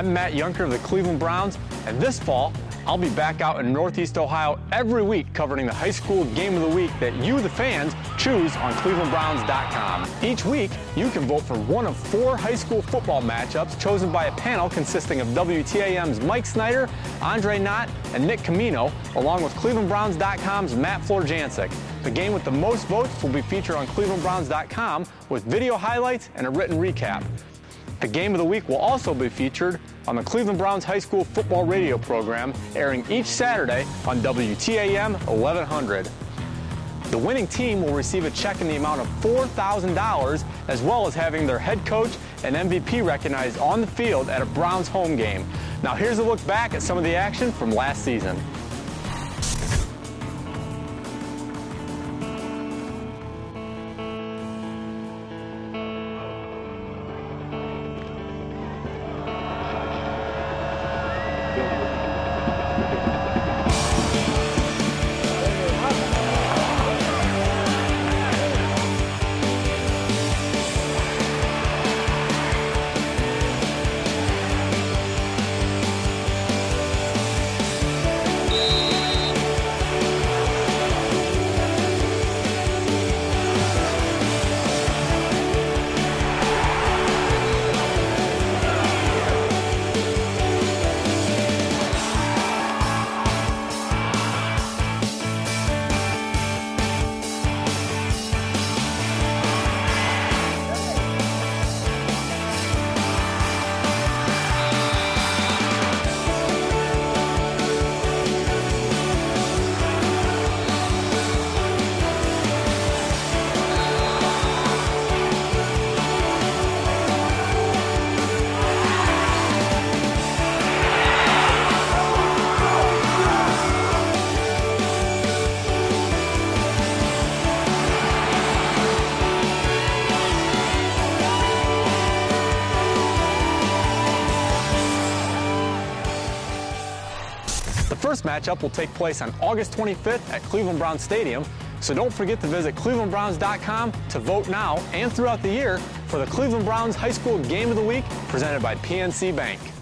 I'm Matt Yunker of the Cleveland Browns, and this fall, I'll be back out in Northeast Ohio every week covering the high school game of the week that you, the fans, choose on clevelandbrowns.com. Each week, you can vote for one of 4 high school football matchups chosen by a panel consisting of WTAM's Mike Snyder, Andre Knott, and Nick Camino, along with clevelandbrowns.com's Matt Florjancic. The game with the most votes will be featured on clevelandbrowns.com with video highlights and a written recap. The game of the week will also be featured on the Cleveland Browns High School football radio program, airing each Saturday on WTAM 1100. The winning team will receive a check in the amount of $4,000, as well as having their head coach and MVP recognized on the field at a Browns home game. Now here's a look back at some of the action from last season. The first matchup will take place on August 25th at Cleveland Browns Stadium, so don't forget to visit clevelandbrowns.com to vote now and throughout the year for the Cleveland Browns High School Game of the Week presented by PNC Bank.